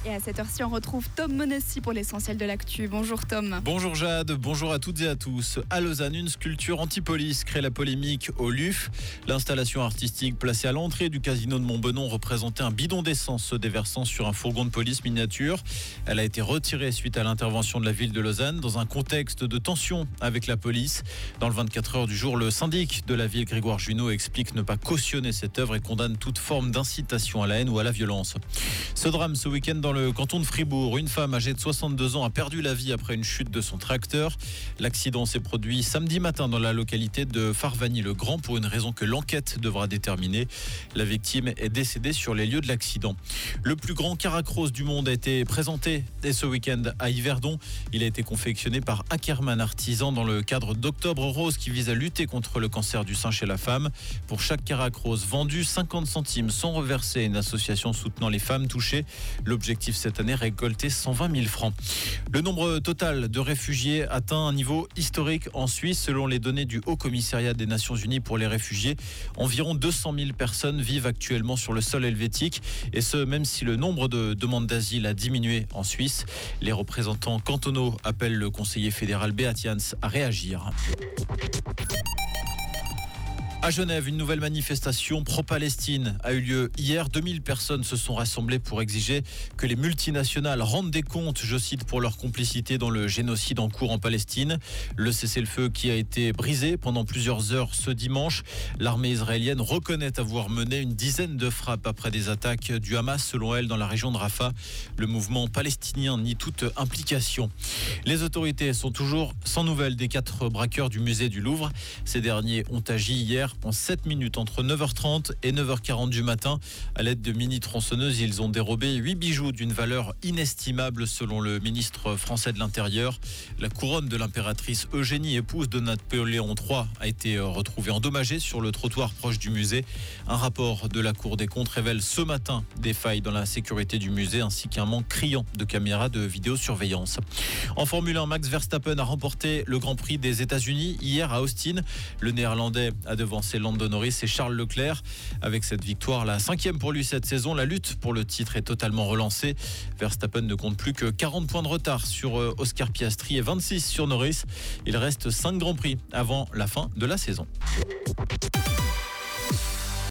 Et à cette heure-ci, on retrouve Tom Monessi pour l'essentiel de l'actu. Bonjour Tom. Bonjour Jade, bonjour à toutes et à tous. À Lausanne, une sculpture anti-police crée la polémique au LUF. L'installation artistique placée à l'entrée du casino de Montbenon représentait un bidon d'essence se déversant sur un fourgon de police miniature. Elle a été retirée suite à l'intervention de la ville de Lausanne dans un contexte de tension avec la police. Dans le 24 heures du jour, le syndic de la ville, Grégoire Junot, explique ne pas cautionner cette œuvre et condamne toute forme d'incitation à la haine ou à la violence. Ce drame ce week-end dans le canton de Fribourg, une femme âgée de 62 ans a perdu la vie après une chute de son tracteur. L'accident s'est produit samedi matin dans la localité de Farvagny-le-Grand pour une raison que l'enquête devra déterminer. La victime est décédée sur les lieux de l'accident. Le plus grand caracross du monde a été présenté dès ce week-end à Yverdon. Il a été confectionné par Ackerman Artisan dans le cadre d'Octobre Rose qui vise à lutter contre le cancer du sein chez la femme. Pour chaque caracross vendu, 50 centimes sont reversés à une association soutenant les femmes touchées. L'objectif cette année, récolter 120 000 francs. Le nombre total de réfugiés atteint un niveau historique en Suisse. Selon les données du Haut Commissariat des Nations Unies pour les réfugiés, environ 200 000 personnes vivent actuellement sur le sol helvétique. Et ce, même si le nombre de demandes d'asile a diminué en Suisse. Les représentants cantonaux appellent le conseiller fédéral Beat Jans à réagir. À Genève, une nouvelle manifestation pro-Palestine a eu lieu hier. 2000 personnes se sont rassemblées pour exiger que les multinationales rendent des comptes, je cite, pour leur complicité dans le génocide en cours en Palestine. Le cessez-le-feu qui a été brisé pendant plusieurs heures ce dimanche. L'armée israélienne reconnaît avoir mené une dizaine de frappes après des attaques du Hamas, selon elle, dans la région de Rafah. Le mouvement palestinien nie toute implication. Les autorités sont toujours sans nouvelles des 4 braqueurs du musée du Louvre. Ces derniers ont agi hier en 7 minutes entre 9h30 et 9h40 du matin. À l'aide de mini-tronçonneuses, ils ont dérobé 8 bijoux d'une valeur inestimable selon le ministre français de l'Intérieur. La couronne de l'impératrice Eugénie, épouse de Napoléon III, a été retrouvée endommagée sur le trottoir proche du musée. Un rapport de la Cour des comptes révèle ce matin des failles dans la sécurité du musée ainsi qu'un manque criant de caméras de vidéosurveillance. En Formule 1, Max Verstappen a remporté le Grand Prix des États-Unis hier à Austin. Le Néerlandais a devancé Lando Norris et Charles Leclerc. Avec cette victoire, la 5e pour lui cette saison, la lutte pour le titre est totalement relancée. Verstappen ne compte plus que 40 points de retard sur Oscar Piastri et 26 sur Norris. Il reste 5 Grands Prix avant la fin de la saison.